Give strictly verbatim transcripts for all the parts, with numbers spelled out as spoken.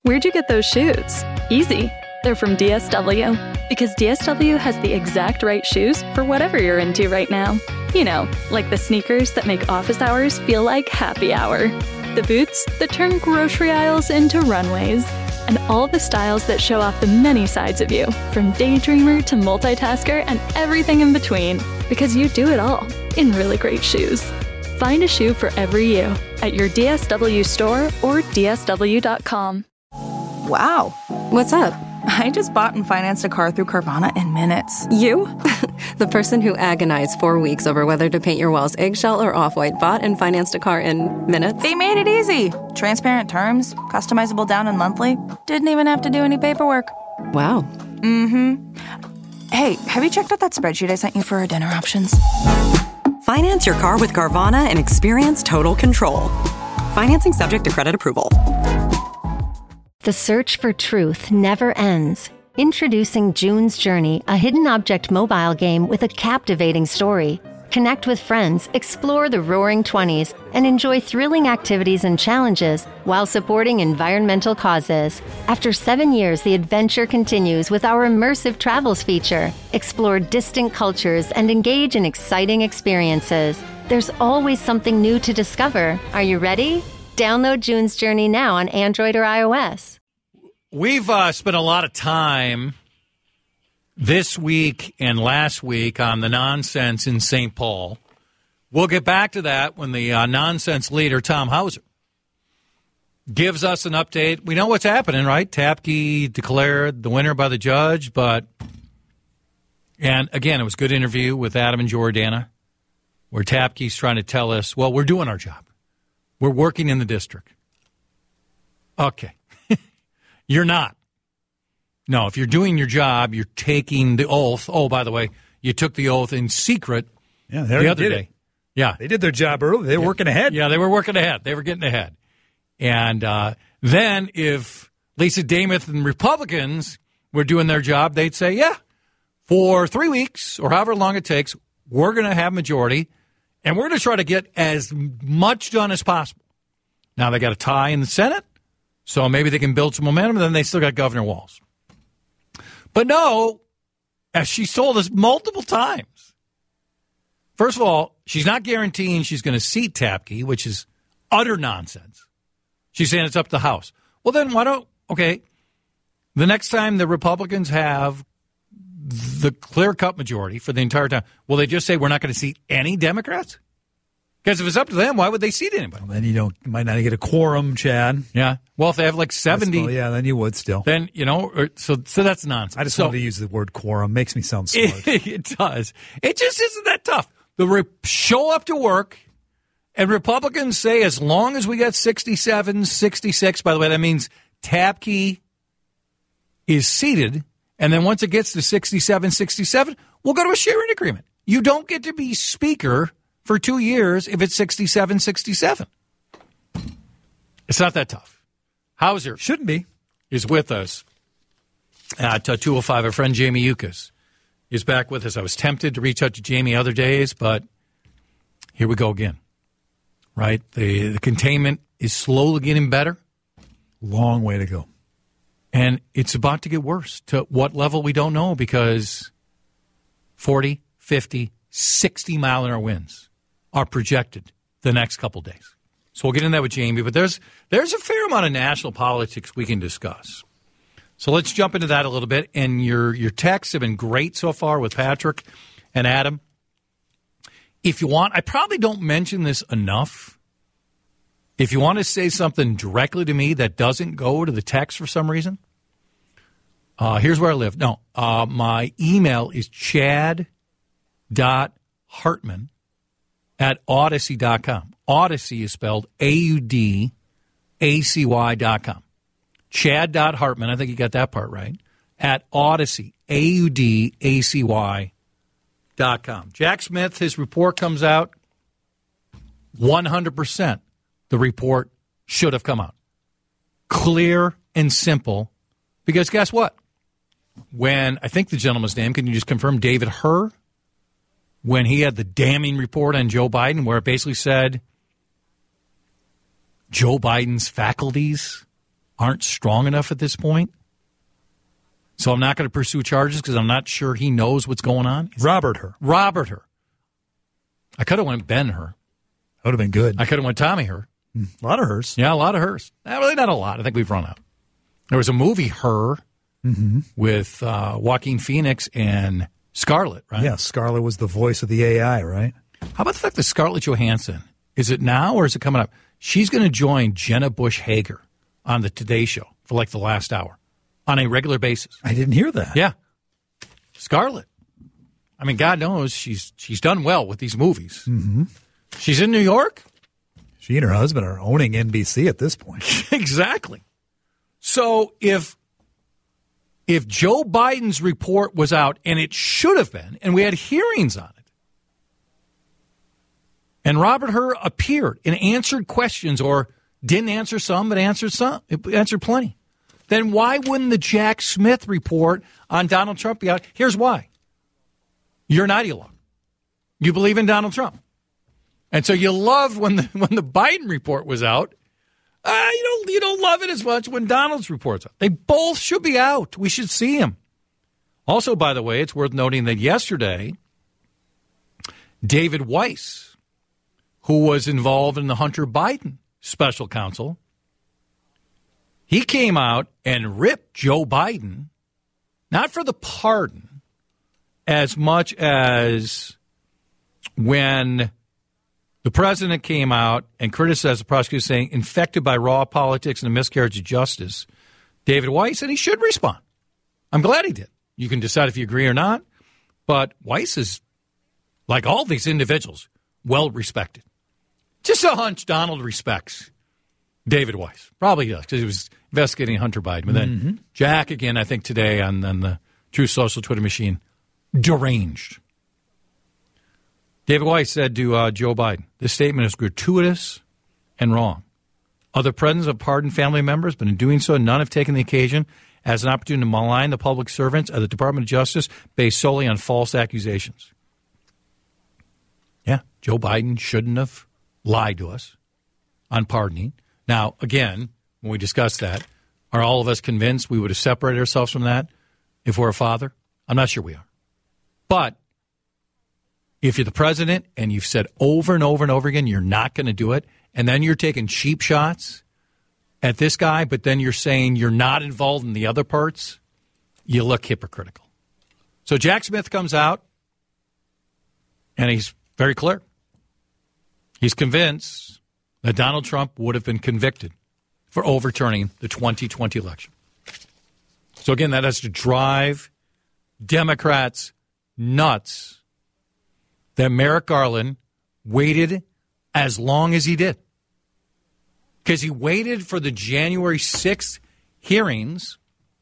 Where'd you get those shoes? Easy. They're from D S W. Because D S W has the exact right shoes for whatever you're into right now. You know, like the sneakers that make office hours feel like happy hour. The boots that turn grocery aisles into runways. And all the styles that show off the many sides of you, from daydreamer to multitasker and everything in between. Because you do it all in really great shoes. Find a shoe for every you at your D S W store or D S W dot com. Wow. What's up? I just bought and financed a car through Carvana in minutes. You? The person who agonized four weeks over whether to paint your walls eggshell or off-white bought and financed a car in minutes? They made it easy. Transparent terms, customizable down and monthly. Didn't even have to do any paperwork. Wow. Mm-hmm. Hey, have you checked out that spreadsheet I sent you for our dinner options? Finance your car with Carvana and experience total control. Financing subject to credit approval. The search for truth never ends. Introducing June's Journey, a hidden object mobile game with a captivating story. Connect with friends, explore the Roaring Twenties, and enjoy thrilling activities and challenges while supporting environmental causes. After seven years, the adventure continues with our immersive travels feature. Explore distant cultures and engage in exciting experiences. There's always something new to discover. Are you ready? Download June's Journey now on Android or iOS. We've uh, spent a lot of time this week and last week on the nonsense in Saint Paul. We'll get back to that when the uh, nonsense leader, Tom Hauser, gives us an update. We know what's happening, right? Tapke declared the winner by the judge, but, and again, it was a good interview with Adam and Jordana, where Tapke's trying to tell us, well, we're doing our job. We're working in the district. Okay. You're not. No, if you're doing your job, you're taking the oath. Oh, by the way, you took the oath in secret yeah, the other did day. It. Yeah. They did their job early. They were yeah. working ahead. Yeah, they were working ahead. They were getting ahead. And uh, then if Lisa Damath and Republicans were doing their job, they'd say, yeah, for three weeks or however long it takes, we're going to have majority, and we're going to try to get as much done as possible. Now they got a tie in the Senate, so maybe they can build some momentum, and then they still got Governor Walz. But no, as she's told us multiple times, first of all, she's not guaranteeing she's going to seat Tapke, which is utter nonsense. She's saying it's up to the House. Well, then why don't, okay, the next time the Republicans have the clear-cut majority for the entire time, will they just say we're not going to seat any Democrats? Because if it's up to them, why would they seat anybody? Well, then you don't, might not get a quorum, Chad. Yeah. Well, if they have like seventy. Well, yeah, then you would still. Then, you know, or, so so that's nonsense. I just so, wanted to use the word quorum. Makes me sound smart. It, it does. It just isn't that tough. The re- show up to work, and Republicans say as long as we got sixty-seven, sixty-six, by the way, that means Tapke is seated, and then once it gets to sixty-seven, sixty-seven, we'll go to a sharing agreement. You don't get to be speaker for two years if it's sixty-seven, sixty-seven. It's not that tough. Hauser shouldn't be is with us at uh, two oh five. Our friend Jamie Yukas is back with us. I was tempted to reach out to Jamie other days, but here we go again. Right? The, the containment is slowly getting better. Long way to go. And it's about to get worse. To what level, we don't know, because forty, fifty, sixty mile an hour winds are projected the next couple days. So we'll get into that with Jamie, but there's there's a fair amount of national politics we can discuss. So let's jump into that a little bit. And your your texts have been great so far with Patrick and Adam. If you want, I probably don't mention this enough. If you want to say something directly to me that doesn't go to the text for some reason, uh, here's where I live. No, uh, my email is chad dot hartman at Odyssey dot com. Odyssey is spelled A U D A C Y dot com. Chad dot hartman, I think you got that part right, at Odyssey, A U D A C Y dot com. Jack Smith, his report comes out, one hundred percent the report should have come out. Clear and simple, because guess what? When, I think the gentleman's name, can you just confirm, David Herr, when he had the damning report on Joe Biden where it basically said Joe Biden's faculties aren't strong enough at this point. So I'm not going to pursue charges because I'm not sure he knows what's going on. Robert Hur. Robert Hur. I could have went Ben Hur. That would have been good. I could have went Tommy Hur. A lot of hers. Yeah, a lot of hers. Not really, not a lot. I think we've run out. There was a movie, Her, mm-hmm. with uh, Joaquin Phoenix and Scarlett, right? Yeah, Scarlett was the voice of the A I, right? How about the fact that Scarlett Johansson, is it now or is it coming up? She's going to join Jenna Bush Hager on the Today Show for like the last hour on a regular basis. I didn't hear that. Yeah. Scarlett. I mean, God knows she's she's done well with these movies. Mm-hmm. She's in New York. She and her husband are owning N B C at this point. Exactly. So if if Joe Biden's report was out, and it should have been, and we had hearings on it, and Robert Hur appeared and answered questions, or didn't answer some, but answered some, answered plenty, then why wouldn't the Jack Smith report on Donald Trump be out? Here's why. You're an ideologue. You believe in Donald Trump. And so you loved when the when the Biden report was out. Uh, you don't you don't love it as much when Donald's report's out. They both should be out. We should see him. Also, by the way, it's worth noting that yesterday, David Weiss, who was involved in the Hunter Biden special counsel, he came out and ripped Joe Biden, not for the pardon, as much as when the president came out and criticized the prosecutor, saying, infected by raw politics and a miscarriage of justice. David Weiss said he should respond. I'm glad he did. You can decide if you agree or not. But Weiss is, like all these individuals, well respected. Just a hunch Donald respects David Weiss. Probably does, because he was investigating Hunter Biden. But then mm-hmm. Jack, again, I think today on, on the True Social Twitter machine, deranged. David Weiss said to uh, Joe Biden, this statement is gratuitous and wrong. Other presidents have pardoned family members, but in doing so, none have taken the occasion as an opportunity to malign the public servants of the Department of Justice based solely on false accusations. Yeah, Joe Biden shouldn't have lied to us on pardoning. Now, again, when we discuss that, are all of us convinced we would have separated ourselves from that if we're a father? I'm not sure we are. But if you're the president and you've said over and over and over again you're not going to do it, and then you're taking cheap shots at this guy, but then you're saying you're not involved in the other parts, you look hypocritical. So Jack Smith comes out, and he's very clear. He's convinced that Donald Trump would have been convicted for overturning the twenty twenty election. So again, that has to drive Democrats nuts that Merrick Garland waited as long as he did. Because he waited for the January sixth hearings,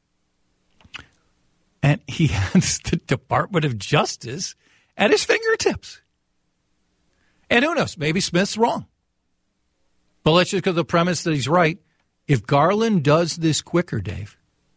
and he has the Department of Justice at his fingertips. And who knows, maybe Smith's wrong. But let's just go to the premise that he's right. If Garland does this quicker, Dave,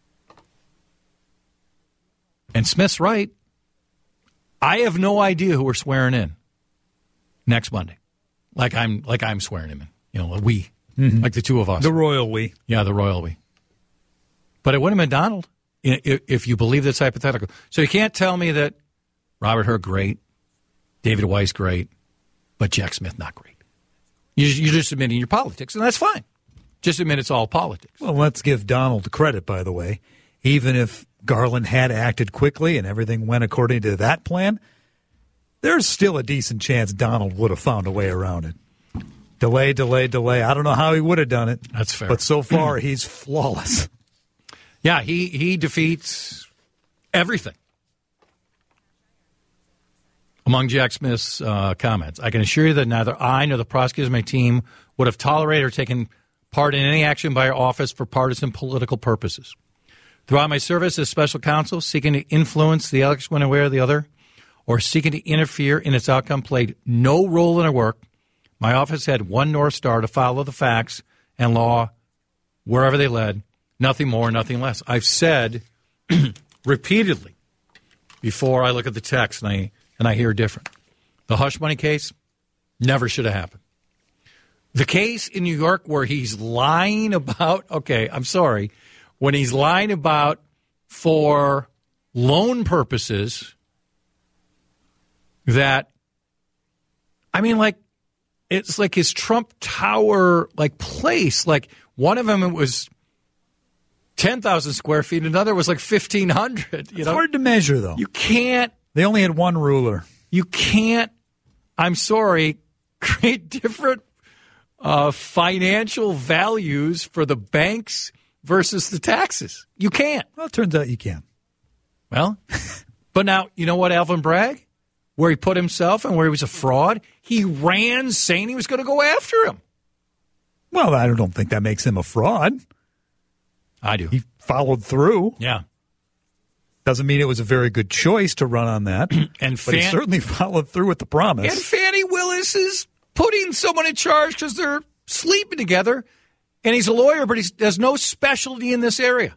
and Smith's right, I have no idea who we're swearing in next Monday. Like I'm like I'm swearing him in. You know, we. Mm-hmm. Like the two of us. The royal we. Yeah, the royal we. But it wouldn't have been Donald if you believe that's hypothetical. So you can't tell me that Robert Hur, great. David Weiss, great. But Jack Smith, not great. You're just admitting your politics, and that's fine. Just admit it's all politics. Well, let's give Donald credit, by the way. Even if Garland had acted quickly and everything went according to that plan, there's still a decent chance Donald would have found a way around it. Delay, delay, delay. I don't know how he would have done it. That's fair. But so far, he's flawless. Yeah, he, he defeats everything. Among Jack Smith's uh, comments, I can assure you that neither I nor the prosecutors of my team would have tolerated or taken part in any action by our office for partisan political purposes. Throughout my service as special counsel, seeking to influence the election one way or the other, or seeking to interfere in its outcome, played no role in our work. My office had one North Star: to follow the facts and law wherever they led, nothing more, nothing less. I've said repeatedly before I look at the text and I, and I hear different. The hush money case never should have happened. The case in New York where he's lying about, okay, I'm sorry, when he's lying about for loan purposes that, I mean, like, it's like his Trump Tower, like, place. Like, one of them, it was ten thousand square feet. Another was like fifteen hundred. You It's know? hard to measure, though. You can't. They only had one ruler. You can't, I'm sorry, create different uh, financial values for the banks versus the taxes. You can't. Well, it turns out you can. Well, but now, you know what, Alvin Bragg? Where he put himself and where he was a fraud, he ran saying he was going to go after him. Well, I don't think that makes him a fraud. I do. He followed through. Yeah. Doesn't mean it was a very good choice to run on that. and but Fan- he certainly followed through with the promise. And Fannie Willis is putting someone in charge because they're sleeping together. And he's a lawyer, but he has no specialty in this area.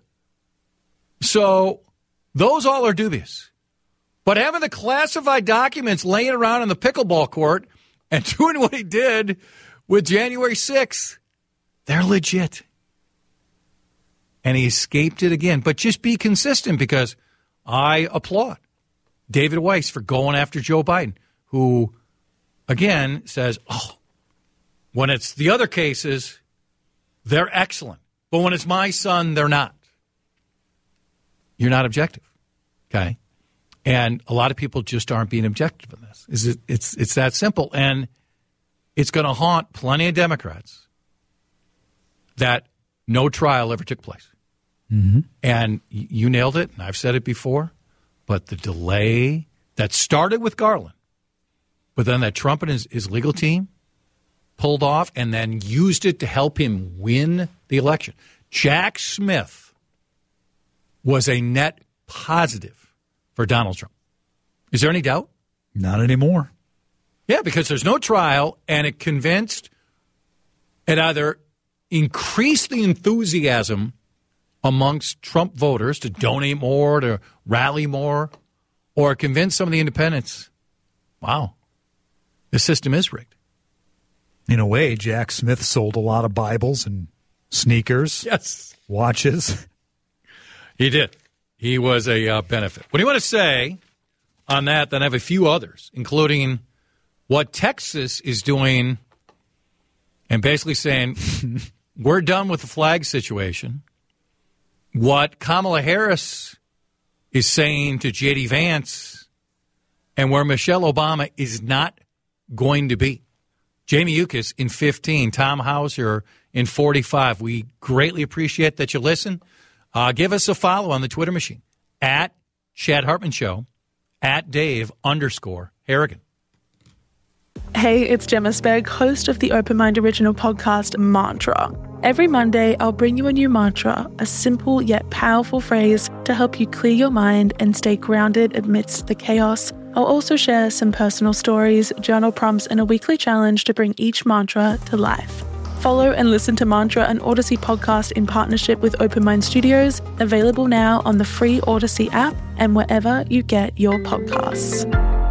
So those all are dubious. But having the classified documents laying around in the pickleball court and doing what he did with January sixth, they're legit. And he escaped it again. But just be consistent, because I applaud David Weiss for going after Joe Biden, who, again, says, oh, when it's the other cases, they're excellent. But when it's my son, they're not. You're not objective, okay? And a lot of people just aren't being objective in this. Is it? It's it's that simple, and it's going to haunt plenty of Democrats that no trial ever took place. Mm-hmm. And you nailed it, and I've said it before, but the delay that started with Garland, but then that Trump and his, his legal team pulled off and then used it to help him win the election. Jack Smith was a net positive for Donald Trump. Is there any doubt? Not anymore. Yeah, because there's no trial, and it convinced, it either increased the enthusiasm amongst Trump voters to donate more, to rally more, or convince some of the independents, wow, the system is rigged. In a way, Jack Smith sold a lot of Bibles and sneakers, yes, watches. He did. He was a uh, benefit. What do you want to say on that? Then I have a few others, including what Texas is doing and basically saying, we're done with the flag situation. What Kamala Harris is saying to J D Vance, and where Michelle Obama is not going to be. Jamie Yukas in fifteen, Tom Hauser in forty-five. We greatly appreciate that you listen. Uh, give us a follow on the Twitter machine, at Chad Hartman Show, at Dave underscore Harrigan. Hey, it's Gemma Spegg, host of the Open Mind original podcast, Mantra. Every Monday, I'll bring you a new mantra, a simple yet powerful phrase to help you clear your mind and stay grounded amidst the chaos. I'll also share some personal stories, journal prompts, and a weekly challenge to bring each mantra to life. Follow and listen to Mantra, an Odyssey podcast in partnership with Open Mind Studios, available now on the free Odyssey app and wherever you get your podcasts.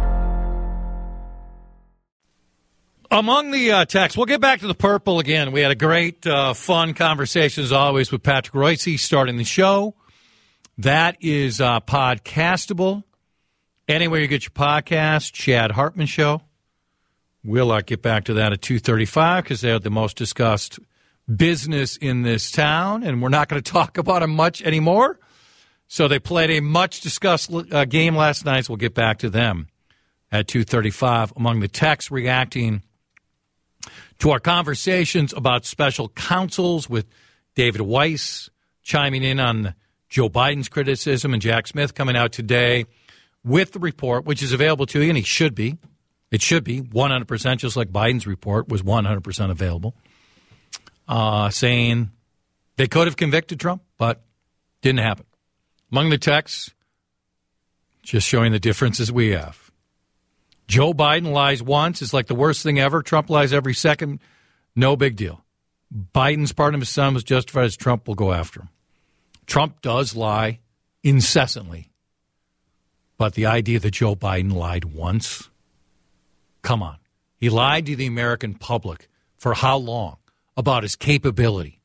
Among the uh, texts, we'll get back to the purple again. We had a great, uh, fun conversation, as always, with Patrick Royce starting the show. That is uh, podcastable. Anywhere you get your podcast, Chad Hartman Show. We'll uh, get back to that at two thirty-five because they're the most discussed business in this town, and we're not going to talk about them much anymore. So they played a much-discussed uh, game last night, so we'll get back to them at two thirty-five. Among the texts reacting to our conversations about special counsels with David Weiss chiming in on Joe Biden's criticism, and Jack Smith coming out today with the report, which is available to you, and he should be. It should be one hundred percent, just like Biden's report was one hundred percent available, uh, saying they could have convicted Trump, but didn't happen. Among the texts, just showing the differences we have. Joe Biden lies once. It's like the worst thing ever. Trump lies every second. No big deal. Biden's pardon of his son was justified as Trump will go after him. Trump does lie incessantly. But the idea that Joe Biden lied once, come on. He lied to the American public for how long about his capability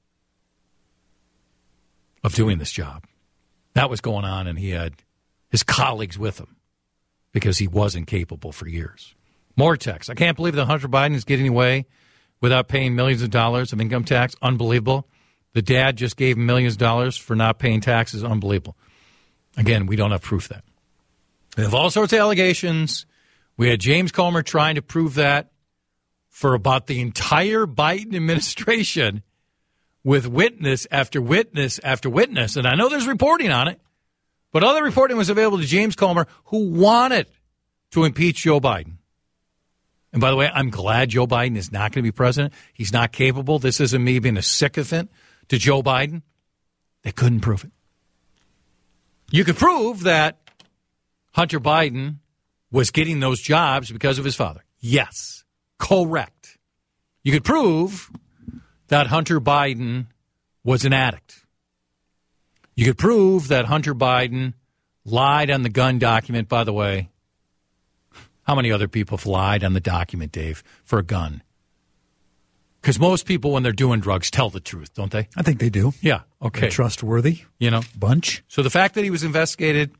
of doing this job. That was going on, and he had his colleagues with him because he wasn't capable for years. More text. I can't believe that Hunter Biden is getting away without paying millions of dollars of income tax. Unbelievable. The dad just gave him millions of dollars for not paying taxes. Unbelievable. Again, we don't have proof of that. We have all sorts of allegations. We had James Comer trying to prove that for about the entire Biden administration with witness after witness after witness. And I know there's reporting on it, but all the reporting was available to James Comer, who wanted to impeach Joe Biden. And by the way, I'm glad Joe Biden is not going to be president. He's not capable. This isn't me being a sycophant to Joe Biden. They couldn't prove it. You could prove that Hunter Biden was getting those jobs because of his father. Yes, correct. You could prove that Hunter Biden was an addict. You could prove that Hunter Biden lied on the gun document, by the way. How many other people have lied on the document, Dave, for a gun? Because most people, when they're doing drugs, tell the truth, don't they? I think they do. Yeah, okay. They're trustworthy. You know? Bunch. So the fact that he was investigated,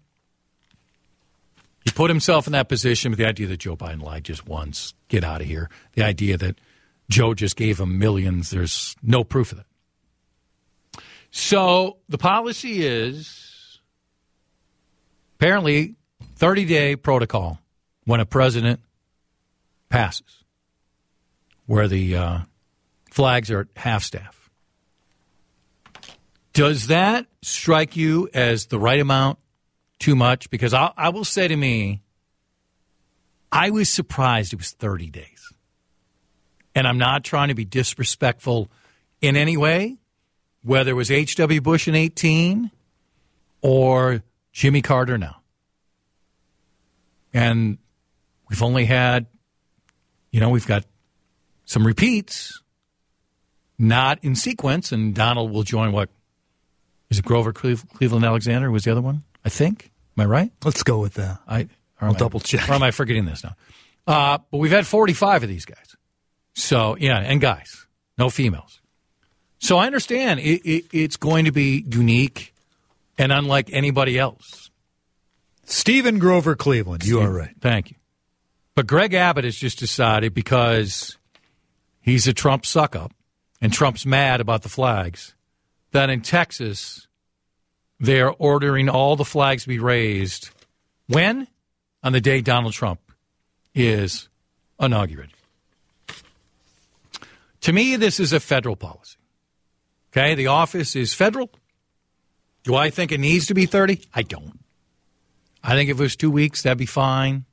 he put himself in that position with the idea that Joe Biden lied just once. Get out of here. The idea that Joe just gave him millions, there's no proof of that. So the policy is apparently thirty-day protocol when a president passes, where the uh, flags are at half-staff. Does that strike you as the right amount, too much? Because I, I will say to me, I was surprised it was thirty days. And I'm not trying to be disrespectful in any way, whether it was H W. Bush in eighteen or Jimmy Carter now. And we've only had, you know, we've got some repeats, not in sequence, and Donald will join what, is it Grover Cleveland Alexander was the other one, I think? Am I right? Let's go with that. I, I'll double check. Or am I forgetting this now? Uh, but we've had forty-five of these guys. So, yeah, and guys, no females. So I understand it, it, it's going to be unique and unlike anybody else. Stephen Grover Cleveland, you Steve, are right. Thank you. But Greg Abbott has just decided, because he's a Trump suck-up and Trump's mad about the flags, that in Texas they're ordering all the flags to be raised. When? On the day Donald Trump is inaugurated. To me, this is a federal policy. Okay, the office is federal. Do I think it needs to be thirty? I don't. I think if it was two weeks, that'd be fine.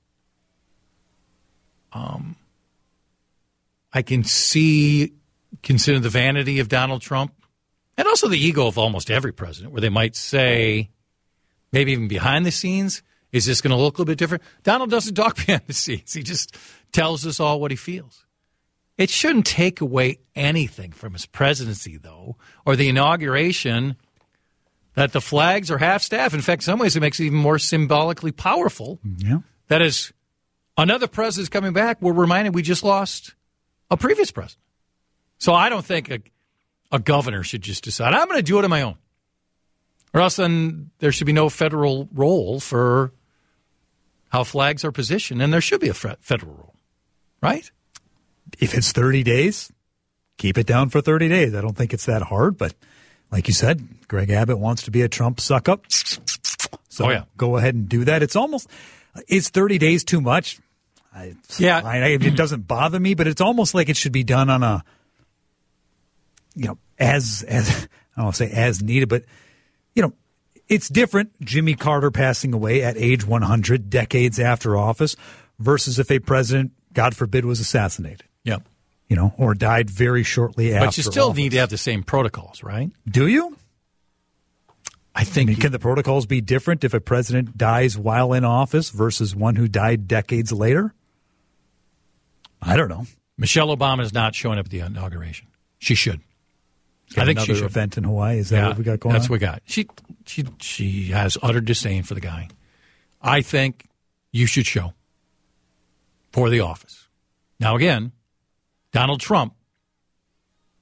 Um, I can see, consider the vanity of Donald Trump and also the ego of almost every president, where they might say, maybe even behind the scenes, is this going to look a little bit different? Donald doesn't talk behind the scenes. He just tells us all what he feels. It shouldn't take away anything from his presidency, though, or the inauguration, that the flags are half-staff. In fact, in some ways, it makes it even more symbolically powerful. Yeah. That is, another president's coming back. We're reminded we just lost a previous president. So I don't think a, a governor should just decide, I'm going to do it on my own. Or else then there should be no federal role for how flags are positioned, and there should be a federal role, right? If it's thirty days, keep it down for thirty days. I don't think it's that hard, but like you said, Greg Abbott wants to be a Trump suck-up. So oh, yeah. Go ahead and do that. It's almost, is thirty days too much? I, yeah. I, I, it doesn't bother me, but it's almost like it should be done on a, you know, as, as I don't want to say as needed, but, you know, it's different. Jimmy Carter passing away at age one hundred, decades after office, versus if a president, God forbid, was assassinated. Yep. You know, or died very shortly after. But you still office. need to have the same protocols, right? Do you? I think. I mean, you, can the protocols be different if a president dies while in office versus one who died decades later? I don't know. Michelle Obama is not showing up at the inauguration. She should. Get I think another she should. Event in Hawaii. Is that yeah, what we got going that's on? what we got. She, she, she has utter disdain for the guy. I think you should show for the office. Now, again, Donald Trump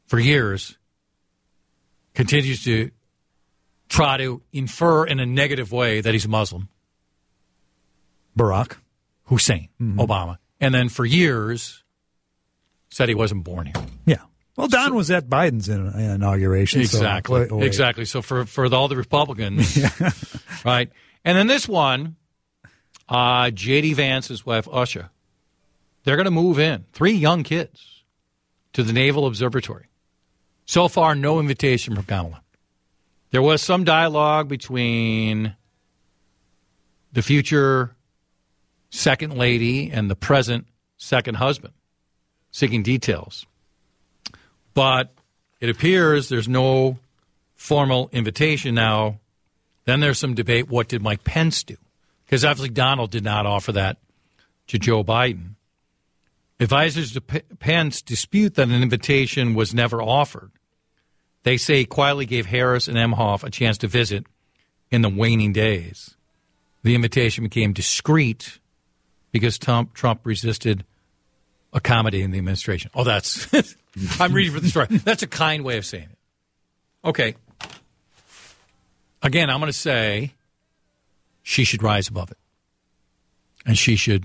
for years, continues to try to infer in a negative way that he's Muslim. Barack Hussein mm-hmm. Obama. And then for years said he wasn't born here. Yeah. Well, Don so, was at Biden's in, inauguration. Exactly. So exactly. So for, for all the Republicans, yeah. right? And then this one, uh, J D. Vance's wife, Usha, they're going to move in. Three young kids to the Naval Observatory. So far, no invitation from Kamala. There was some dialogue between the future second lady and the present second husband, seeking details. But it appears there's no formal invitation now. Then there's some debate, what did Mike Pence do? Because obviously Donald did not offer that to Joe Biden. Advisors to P- Pence dispute that an invitation was never offered. They say he quietly gave Harris and Emhoff a chance to visit in the waning days. The invitation became discreet because Trump, Trump resisted accommodating the administration. Oh, that's – I'm reading for the story. That's a kind way of saying it. Okay. Again, I'm going to say she should rise above it. And she should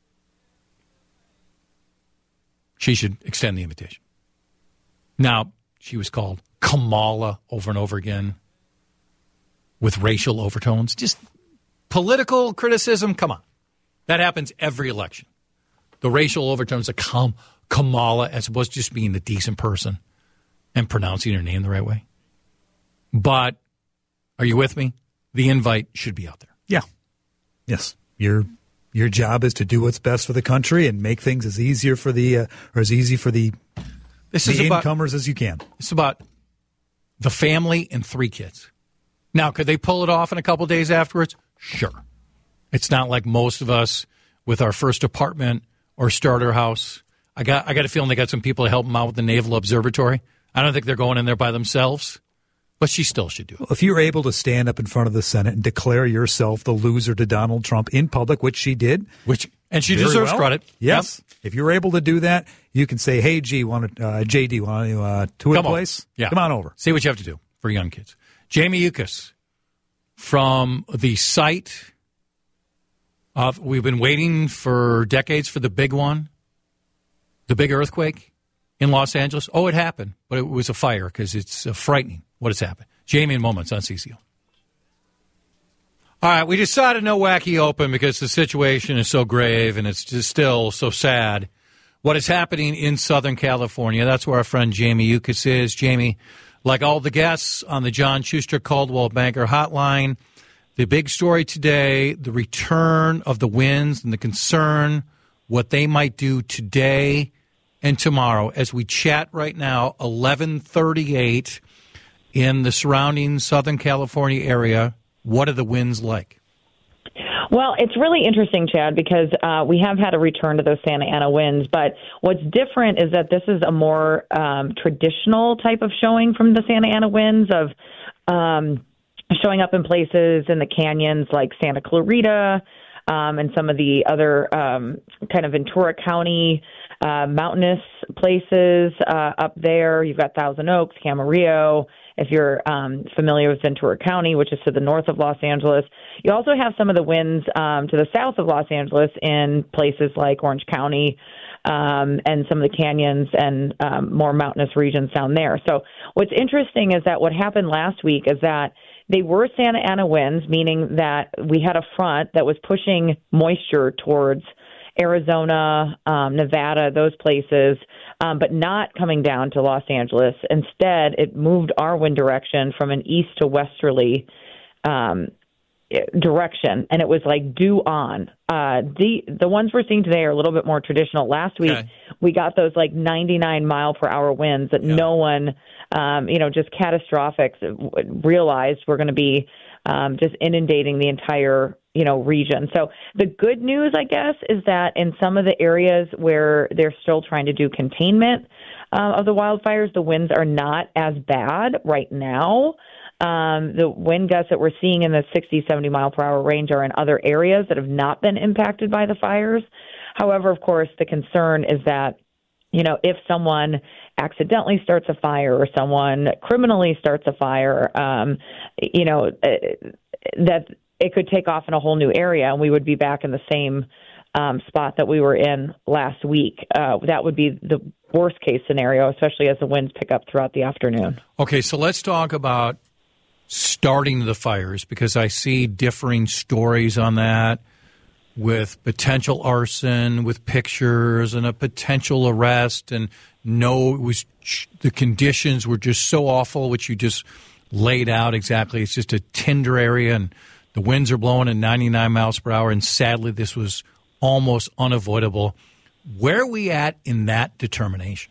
she should extend the invitation. Now, she was called Kamala over and over again with racial overtones. Just political criticism, come on. That happens every election. The racial overtones of Kam- Kamala as opposed to just being a decent person and pronouncing her name the right way. But are you with me? The invite should be out there. Yeah. Yes. Your your job is to do what's best for the country and make things as easier for the uh, or as easy for the, this the is about, incomers as you can. It's about the family and three kids. Now, could they pull it off in a couple days afterwards? Sure. It's not like most of us with our first apartment or starter house. I got I got a feeling they got some people to help them out with the Naval Observatory. I don't think they're going in there by themselves, but she still should do it. Well, if you're able to stand up in front of the Senate and declare yourself the loser to Donald Trump in public, which she did, which and she deserves well, credit. Yes, yep. If you're able to do that, you can say, "Hey, G, want to, uh, J D, want to uh, tour the place? Yeah. Come on over. See what you have to do for young kids." Jamie Yuccas from the site of we've been waiting for decades for the big one, the big earthquake in Los Angeles. Oh, it happened, but it was a fire because it's uh, frightening what has happened. Jamie in moments on C C O. All right, we decided no Wacky Open because the situation is so grave and it's just still so sad. What is happening in Southern California, that's where our friend Jamie Yuccas is. Jamie, like all the guests on the John Schuster Coldwell Banker Hotline, the big story today, the return of the winds and the concern, what they might do today and tomorrow. As we chat right now, eleven thirty-eight in the surrounding Southern California area, what are the winds like? Well, it's really interesting, Chad, because uh, we have had a return to those Santa Ana winds. But what's different is that this is a more um, traditional type of showing from the Santa Ana winds of um, showing up in places in the canyons like Santa Clarita um, and some of the other um, kind of Ventura County uh, mountainous places uh, up there. You've got Thousand Oaks, Camarillo. If you're um, familiar with Ventura County, which is to the north of Los Angeles. You also have some of the winds um, to the south of Los Angeles in places like Orange County um, and some of the canyons and um, more mountainous regions down there. So what's interesting is that what happened last week is that they were Santa Ana winds, meaning that we had a front that was pushing moisture towards Arizona, um, Nevada, those places, um, but not coming down to Los Angeles. Instead, it moved our wind direction from an east to westerly um, direction, and it was like due on. Uh, the the ones we're seeing today are a little bit more traditional. Last week, okay. we got those like ninety-nine mile per hour winds that yeah. no one, um, you know, just catastrophic realized were going to be um, just inundating the entire you know, region. So the good news, I guess, is that in some of the areas where they're still trying to do containment uh, of the wildfires, the winds are not as bad right now. Um, the wind gusts that we're seeing in the sixty, seventy mile per hour range are in other areas that have not been impacted by the fires. However, of course, the concern is that you know, if someone accidentally starts a fire or someone criminally starts a fire, um, you know, that it could take off in a whole new area and we would be back in the same um, spot that we were in last week. Uh, that would be the worst case scenario, especially as the winds pick up throughout the afternoon. Okay, so let's talk about starting the fires, because I see differing stories on that, with potential arson, with pictures and a potential arrest. And no, it was the conditions were just so awful, which you just laid out exactly. It's just a tinder area and the winds are blowing at ninety-nine miles per hour. And sadly, this was almost unavoidable. Where are we at in that determination?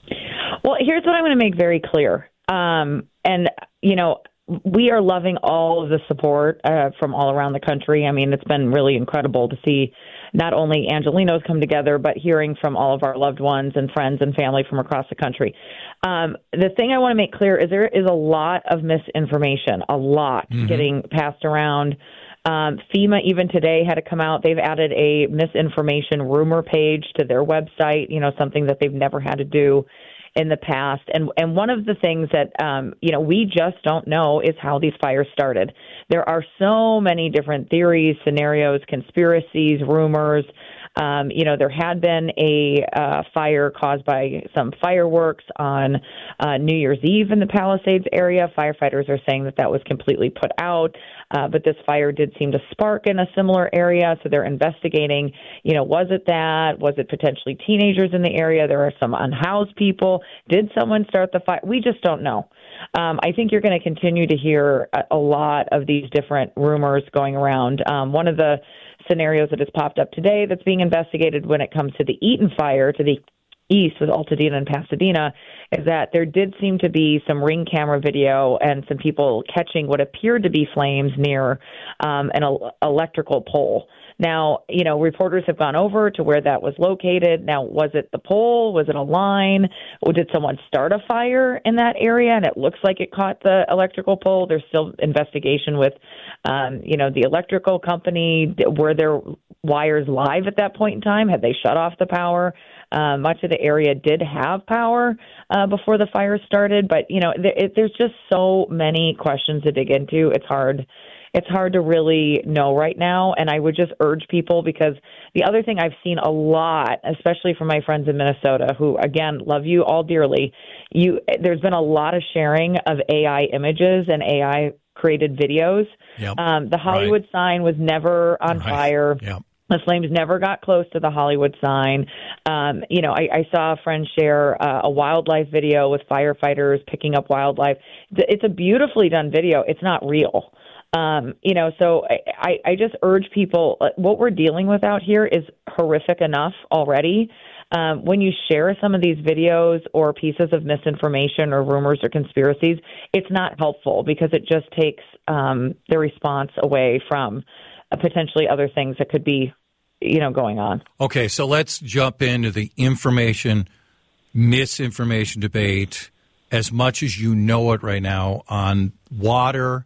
Well, here's what I'm going to make very clear. Um, and, you know, we are loving all of the support uh, from all around the country. I mean, it's been really incredible to see not only Angelenos come together, but hearing from all of our loved ones and friends and family from across the country. Um, the thing I want to make clear is there is a lot of misinformation, a lot mm-hmm. getting passed around. Um, FEMA even today had to come out. They've added a misinformation rumor page to their website, you know, something that they've never had to do in the past. And and one of the things that, um, you know, we just don't know is how these fires started. There are so many different theories, scenarios, conspiracies, rumors. Um, you know, there had been a uh, fire caused by some fireworks on uh, New Year's Eve in the Palisades area. Firefighters are saying that that was completely put out, uh, but this fire did seem to spark in a similar area, so they're investigating, you know, was it that? Was it potentially teenagers in the area? There are some unhoused people. Did someone start the fire? We just don't know. Um, I think you're going to continue to hear a, a lot of these different rumors going around. Um, one of the scenarios that has popped up today that's being investigated when it comes to the Eaton fire to the east with Altadena and Pasadena is that there did seem to be some ring camera video and some people catching what appeared to be flames near um, an el- electrical pole. Now, you know, reporters have gone over to where that was located. Now, was it the pole? Was it a line? Or did someone start a fire in that area and it looks like it caught the electrical pole? There's still investigation with, um, you know, the electrical company. Were there wires live at that point in time? Had they shut off the power? Uh, much of the area did have power uh, before the fire started. But, you know, there, it, there's just so many questions to dig into. It's hard. It's hard to really know right now, and I would just urge people, because the other thing I've seen a lot, especially from my friends in Minnesota, who, again, love you all dearly, you there's been a lot of sharing of A I images and A I-created videos. Yep. Um, the Hollywood right. sign was never on right. fire. Yep. The flames never got close to the Hollywood sign. Um, you know, I, I saw a friend share uh, a wildlife video with firefighters picking up wildlife. It's a beautifully done video. It's not real. Um, you know, so I, I just urge people, what we're dealing with out here is horrific enough already. Um, when you share some of these videos or pieces of misinformation or rumors or conspiracies, it's not helpful because it just takes um, the response away from uh, potentially other things that could be, you know, going on. Okay, so let's jump into the information, misinformation debate as much as you know it right now on water,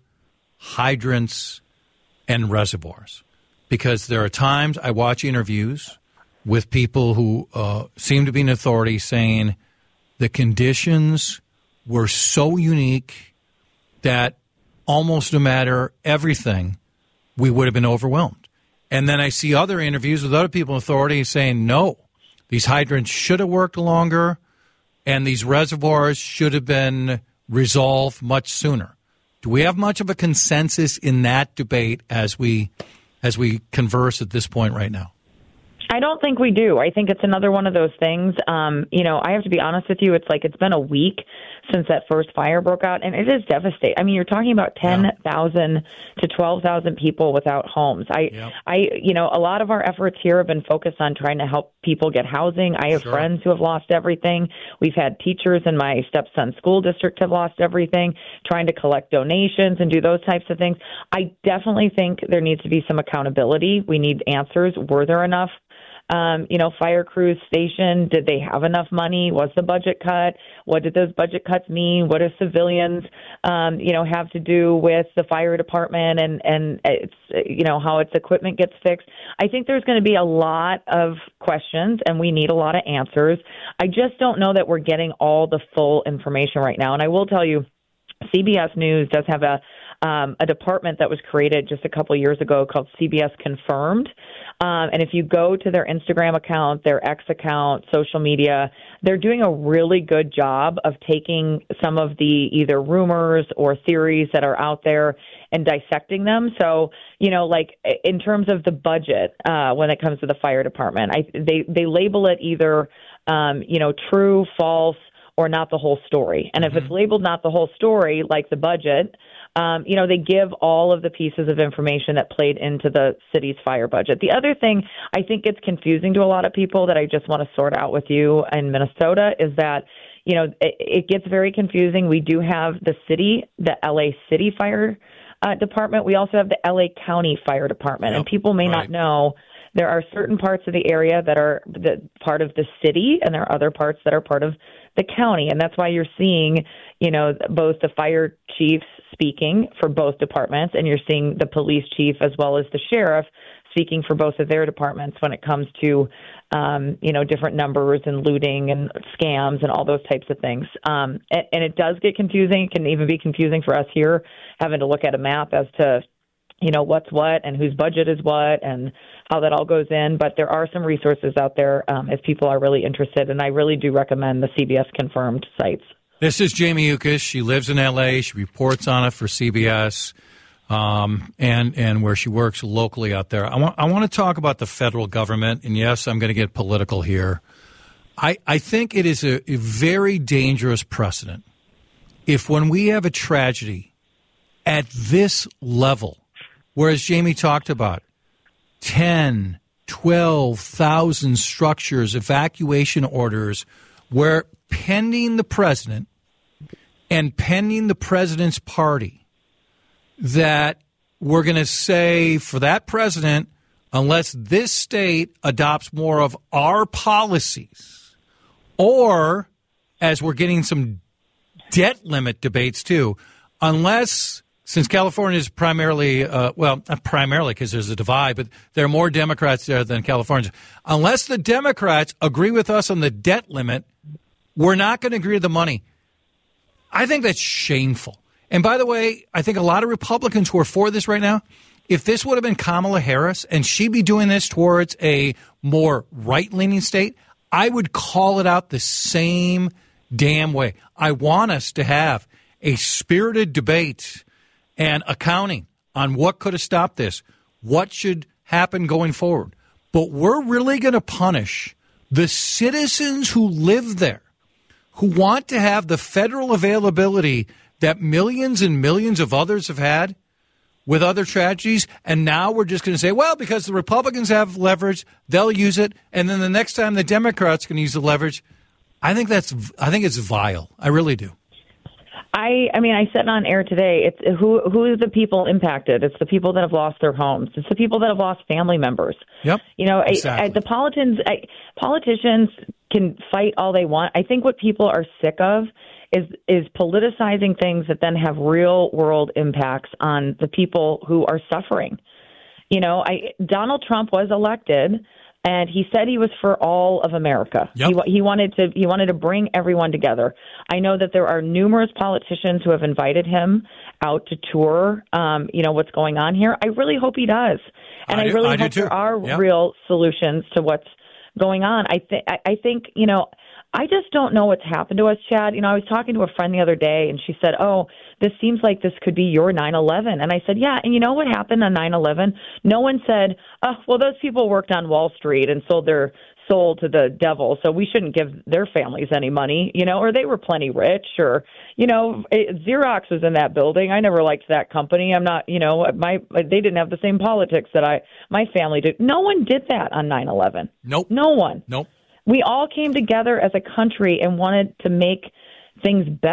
hydrants, and reservoirs. Because there are times I watch interviews with people who uh, seem to be in authority saying the conditions were so unique that almost no matter everything, we would have been overwhelmed. And then I see other interviews with other people in authority saying, no, these hydrants should have worked longer and these reservoirs should have been resolved much sooner. Do we have much of a consensus in that debate as we as we converse at this point right now? I don't think we do. I think it's another one of those things. Um, you know, I have to be honest with you. It's like it's been a week since that first fire broke out, and it is devastating. I mean, you're talking about ten thousand yeah. to twelve thousand people without homes. I, yeah. I, you know, a lot of our efforts here have been focused on trying to help people get housing. I have sure. friends who have lost everything. We've had teachers in my stepson's school district have lost everything, trying to collect donations and do those types of things. I definitely think there needs to be some accountability. We need answers. Were there enough um, you know, fire crews stationed? Did they have enough money? Was the budget cut? What did those budget cuts mean? What do civilians, um, you know, have to do with the fire department and, and it's, you know, how its equipment gets fixed? I think there's going to be a lot of questions and we need a lot of answers. I just don't know that we're getting all the full information right now. And I will tell you, C B S News does have a um, a department that was created just a couple years ago called C B S Confirmed. Um, and if you go to their Instagram account, their X account, social media, they're doing a really good job of taking some of the either rumors or theories that are out there and dissecting them. So, you know, like in terms of the budget, uh, when it comes to the fire department, I, they, they label it either, um, you know, true, false, or not the whole story. And mm-hmm. if it's labeled not the whole story, like the budget, um, you know, they give all of the pieces of information that played into the city's fire budget. The other thing I think it's confusing to a lot of people that I just want to sort out with you in Minnesota is that, you know, it, it gets very confusing. We do have the city, the L A City Fire uh, Department. We also have the L A County Fire Department. Yep. And people may right. not know there are certain parts of the area that are the part of the city, and there are other parts that are part of the county. And that's why you're seeing, you know, both the fire chiefs speaking for both departments, and you're seeing the police chief as well as the sheriff speaking for both of their departments when it comes to, um, you know, different numbers and looting and scams and all those types of things. Um, and, and it does get confusing. It can even be confusing for us here, having to look at a map as to, you know, what's what and whose budget is what and how that all goes in. But there are some resources out there um, if people are really interested. And I really do recommend the C B S Confirmed sites. This is Jamie Yuccas. She lives in L A. She reports on it for C B S um, and and where she works locally out there. I want I want to talk about the federal government. And, yes, I'm going to get political here. I, I think it is a, a very dangerous precedent if when we have a tragedy at this level, whereas Jamie talked about ten, twelve thousand structures, evacuation orders, where pending the president and pending the president's party, that we're going to say for that president, unless this state adopts more of our policies, or as we're getting some debt limit debates too, unless... Since California is primarily, uh, well, not primarily because there's a divide, but there are more Democrats there than Californians. Unless the Democrats agree with us on the debt limit, we're not going to agree to the money. I think that's shameful. And by the way, I think a lot of Republicans who are for this right now, if this would have been Kamala Harris and she'd be doing this towards a more right-leaning state, I would call it out the same damn way. I want us to have a spirited debate and accounting on what could have stopped this, what should happen going forward. But we're really going to punish the citizens who live there, who want to have the federal availability that millions and millions of others have had with other tragedies. And now we're just going to say, well, because the Republicans have leverage, they'll use it. And then the next time the Democrats can use the leverage. I think that's, I think it's vile. I really do. I, I mean, I said on air today, it's who who is the people impacted? It's the people that have lost their homes. It's the people that have lost family members. Yep. You know, exactly. I, I, the politicians, I, politicians can fight all they want. I think what people are sick of is is politicizing things that then have real world impacts on the people who are suffering. You know, I Donald Trump was elected. And he said he was for all of America. Yep. He, he wanted to he wanted to bring everyone together. I know that there are numerous politicians who have invited him out to tour, um, you know, what's going on here. I really hope he does. And I, I really I hope there are yep. real solutions to what's going on. I, th- I, I think, you know, I just don't know what's happened to us, Chad. You know, I was talking to a friend the other day, and she said, oh, this seems like this could be your nine eleven. And I said, yeah, and you know what happened on nine eleven? No one said, oh, well, those people worked on Wall Street and sold their soul to the devil, so we shouldn't give their families any money, you know, or they were plenty rich, or, you know, it, Xerox was in that building. I never liked that company. I'm not, you know, my they didn't have the same politics that I my family did. No one did that on nine eleven. Nope. No one. Nope. We all came together as a country and wanted to make things better.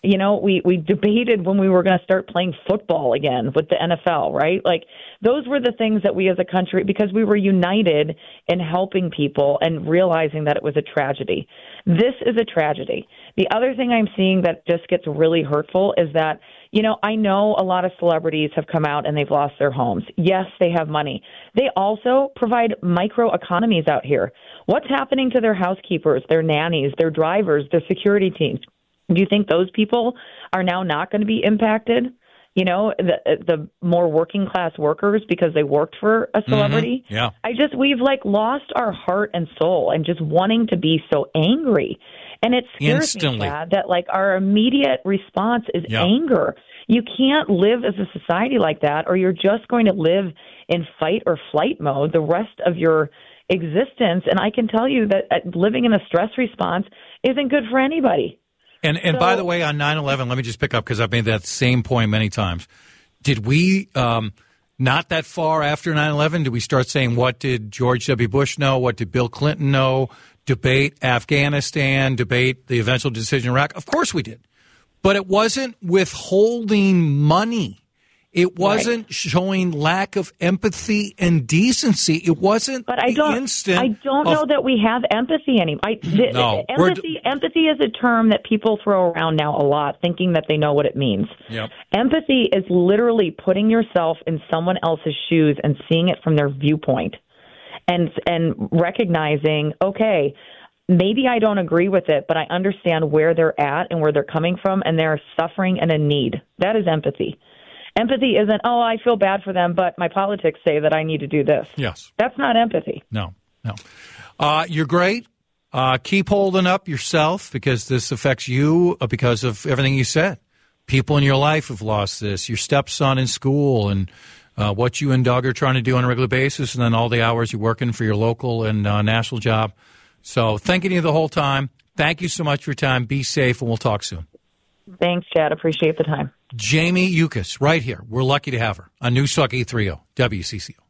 You know, we, we debated when we were going to start playing football again with the N F L, right? Like, those were the things that we as a country, because we were united in helping people and realizing that it was a tragedy. This is a tragedy. The other thing I'm seeing that just gets really hurtful is that, you know, I know a lot of celebrities have come out and they've lost their homes. Yes, they have money. They also provide micro economies out here. What's happening to their housekeepers, their nannies, their drivers, their security teams? Do you think those people are now not going to be impacted? You know, the the more working class workers because they worked for a celebrity. Mm-hmm. Yeah. I just, we've like lost our heart and soul and just wanting to be so angry. And it scares Instantly. me, Chad, that like our immediate response is Yeah. anger. You can't live as a society like that, or you're just going to live in fight or flight mode the rest of your existence. And I can tell you that uh, living in a stress response isn't good for anybody. And and So- by the way, on nine eleven, let me just pick up because I've made that same point many times. Did we, um, not that far after nine eleven, did we start saying, what did George W. Bush know? What did Bill Clinton know? Debate Afghanistan, debate the eventual decision in Iraq? Of course we did. But it wasn't withholding money. It wasn't right. showing lack of empathy and decency. It wasn't but I don't, instant. I don't of, know that we have empathy anymore. I, the, no, empathy, empathy is a term that people throw around now a lot, thinking that they know what it means. Yep. Empathy is literally putting yourself in someone else's shoes and seeing it from their viewpoint, and and recognizing, okay, maybe I don't agree with it, but I understand where they're at and where they're coming from, and they're suffering and in need. That is empathy. Empathy isn't, oh, I feel bad for them, but my politics say that I need to do this. Yes. That's not empathy. No, no. Uh, you're great. Uh, keep holding up yourself because this affects you because of everything you said. People in your life have lost this. Your stepson in school and uh, what you and Doug are trying to do on a regular basis, and then all the hours you're working for your local and uh, national job. So thanking you the whole time. Thank you so much for your time. Be safe, and we'll talk soon. Thanks, Chad. Appreciate the time. Jamie Yuccas, right here. We're lucky to have her on Newstalk eight thirty W C C O.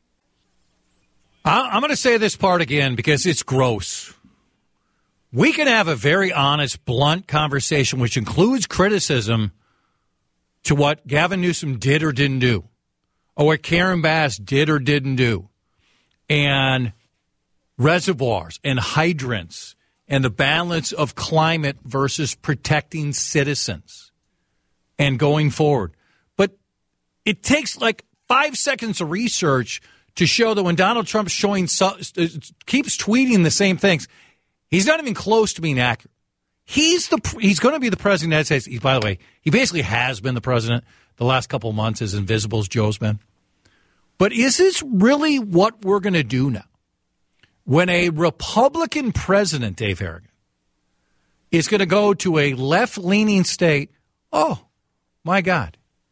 I'm going to say this part again because it's gross. We can have a very honest, blunt conversation, which includes criticism to what Gavin Newsom did or didn't do, or what Karen Bass did or didn't do, and reservoirs and hydrants and the balance of climate versus protecting citizens and going forward. But it takes like five seconds of research to show that when Donald Trump's showing so, keeps tweeting the same things, he's not even close to being accurate. He's the he's going to be the president of the United States. He, by the way, he basically has been the president the last couple of months, as invisible as Joe's been. But is this really what we're going to do now? When a Republican president, Dave Harrigan, is going to go to a left-leaning state, oh, my God,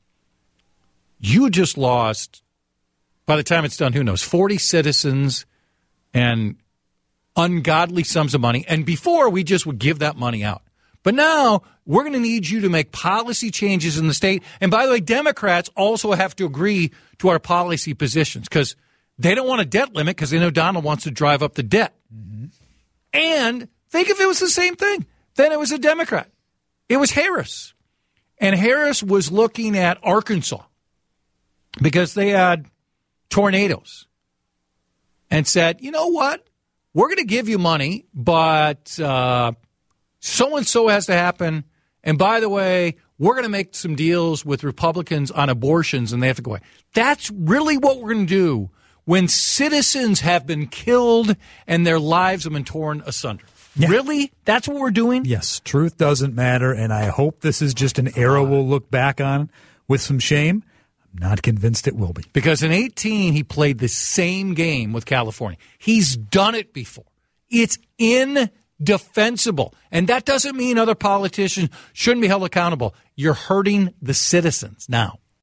you just lost, by the time it's done, who knows, forty citizens and ungodly sums of money. And before, we just would give that money out. But now, we're going to need you to make policy changes in the state. And by the way, Democrats also have to agree to our policy positions because they don't want a debt limit because they know Donald wants to drive up the debt. Mm-hmm. And think if it was the same thing. Then it was a Democrat. It was Harris. And Harris was looking at Arkansas because they had tornadoes and said, you know what? We're going to give you money, but uh, so-and-so has to happen. And by the way, we're going to make some deals with Republicans on abortions, and they have to go away. That's really what we're going to do when citizens have been killed and their lives have been torn asunder. Yeah. Really? That's what we're doing? Yes. Truth doesn't matter, and I hope this is just an era we'll look back on with some shame. I'm not convinced it will be. Because in eighteen, he played the same game with California. He's done it before. It's indefensible. And that doesn't mean other politicians shouldn't be held accountable. You're hurting the citizens now.